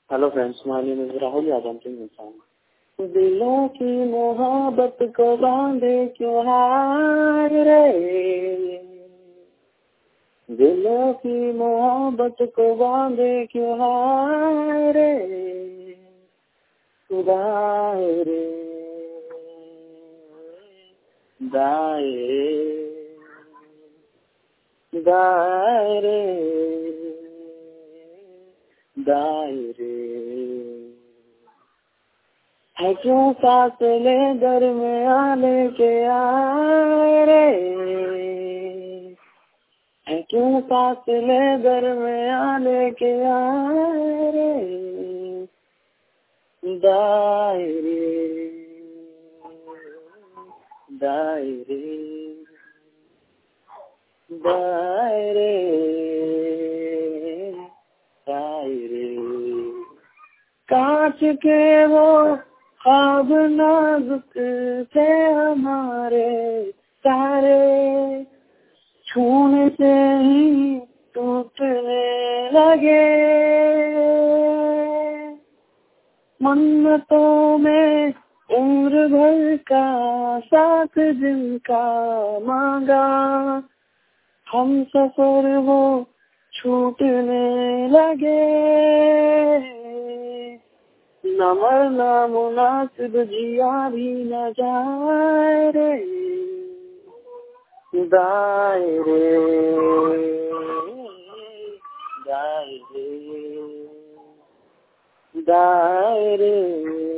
Hello friends, my name is Rahul Yadav Singh. दिलों की मोहब्बत को बांधे क्यों हार रे, दिलों की मोहब्बत को बांधे क्यों हार रे, दायरे दायरे दायरे दायरे है क्यों फासले दरमियान के आए रे, है क्यों फासले दरमियान के आए रे, दायरे दायरे दायरे दायरे कांच के वो ख्वाब नाजुक थे हमारे सारे, छूने से ही टूटने लगे, मन्नतों में उम्र भर का साथ जिनका मांगा, हम सफर वो छूटने लगे, न मरना मुनासिब जिया भी न जाए रे, दायरे दायरे दायरे